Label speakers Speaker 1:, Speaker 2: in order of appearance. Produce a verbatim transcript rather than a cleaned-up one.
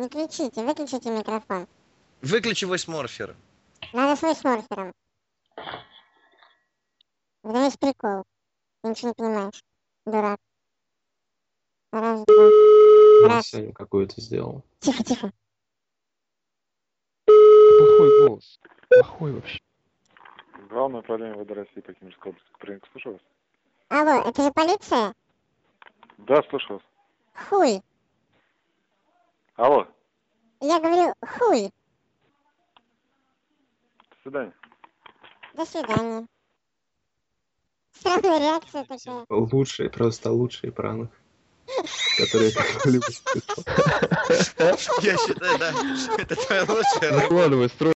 Speaker 1: Не кричите, выключите микрофон.
Speaker 2: Выключи войсморфер.
Speaker 1: Надо с войсморфером. Это весь прикол. Ты ничего не понимаешь. Дурак. Раз, два. Раз.
Speaker 3: Сегодня какую-то сделал.
Speaker 1: Тихо, тихо.
Speaker 4: Плохой голос. Плохой вообще.
Speaker 5: Главное управление ВД России по Кемеровской области. Принято, слушаю вас.
Speaker 1: Алло, это же полиция?
Speaker 5: Да, слушаю вас.
Speaker 1: Хуй.
Speaker 5: Алло,
Speaker 1: Я говорю, хуй.
Speaker 5: до свидания.
Speaker 1: До свидания. Странная реакция такая.
Speaker 3: Лучший, просто лучший пранк, который я когда-либо слышал.
Speaker 2: Я считаю, да, это твоя лучшая
Speaker 4: Выкладывай, строй.